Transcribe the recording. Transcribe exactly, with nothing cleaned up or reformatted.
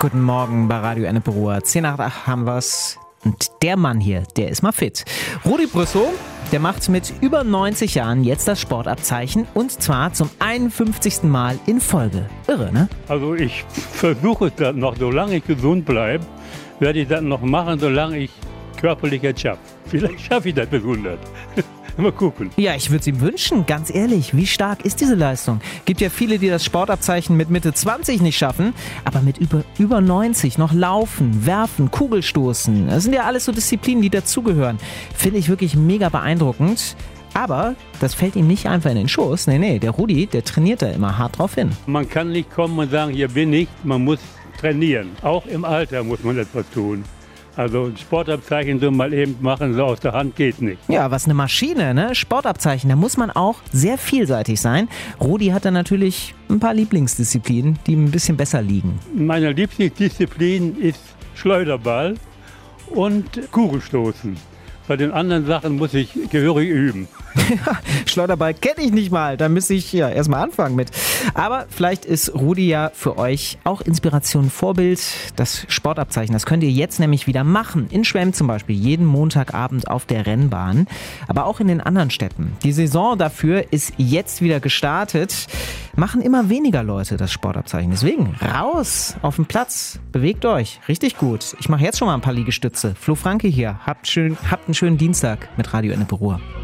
Guten Morgen bei Radio Ennepe-Ruhr. zehn nach acht haben wir's. Und der Mann hier, der ist mal fit. Rudi Brüssow, der macht mit über neunzig Jahren jetzt das Sportabzeichen und zwar zum einundfünfzigsten Mal in Folge. Irre, ne? Also ich versuche das noch, solange ich gesund bleibe, werde ich das noch machen, solange ich körperlich jetzt schaffe. Vielleicht schaffe ich das bis hundert. Mal gucken. Ja, ich würde es ihm wünschen, ganz ehrlich. Wie stark ist diese Leistung? Gibt ja viele, die das Sportabzeichen mit Mitte zwanzig nicht schaffen, aber mit über, über neunzig noch laufen, werfen, Kugelstoßen. Das sind ja alles so Disziplinen, die dazugehören. Finde ich wirklich mega beeindruckend. Aber das fällt ihm nicht einfach in den Schoß. Nee, nee, der Rudi, der trainiert da immer hart drauf hin. Man kann nicht kommen und sagen, hier bin ich. Man muss trainieren. Auch im Alter muss man etwas tun. Also ein Sportabzeichen so mal eben machen, so aus der Hand geht nicht. Ja, was eine Maschine, ne? Sportabzeichen, da muss man auch sehr vielseitig sein. Rudi hat da natürlich ein paar Lieblingsdisziplinen, die ihm ein bisschen besser liegen. Meine Lieblingsdisziplin ist Schleuderball und Kugelstoßen. Bei den anderen Sachen muss ich gehörig üben. Schleuderball kenne ich nicht mal, da müsste ich ja erstmal anfangen mit. Aber vielleicht ist Rudi ja für euch auch Inspiration, Vorbild. Das Sportabzeichen, das könnt ihr jetzt nämlich wieder machen. In Schwemm zum Beispiel, jeden Montagabend auf der Rennbahn, aber auch in den anderen Städten. Die Saison dafür ist jetzt wieder gestartet. Machen immer weniger Leute das Sportabzeichen. Deswegen raus auf den Platz, bewegt euch, richtig gut. Ich mache jetzt schon mal ein paar Liegestütze. Flo Franke hier, habt, schön, habt einen schönen Dienstag mit Radio Ennepe-Ruhr.